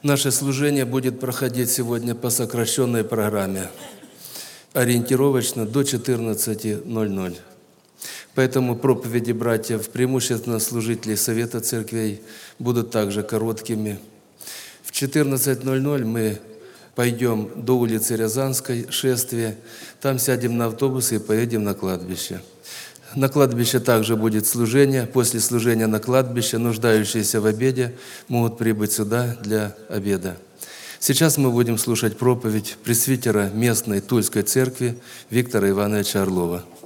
Наше служение будет проходить сегодня по сокращенной программе, ориентировочно до 14:00. Поэтому проповеди братьев, преимущественно служителей Совета Церквей, будут также короткими. В 14:00 мы пойдем до улицы Рязанской, шествие. Там сядем на автобус и поедем на кладбище. На кладбище также будет служение. После служения на кладбище нуждающиеся в обеде могут прибыть сюда для обеда. Сейчас мы будем слушать проповедь пресвитера местной Тульской церкви Виктора Ивановича Орлова.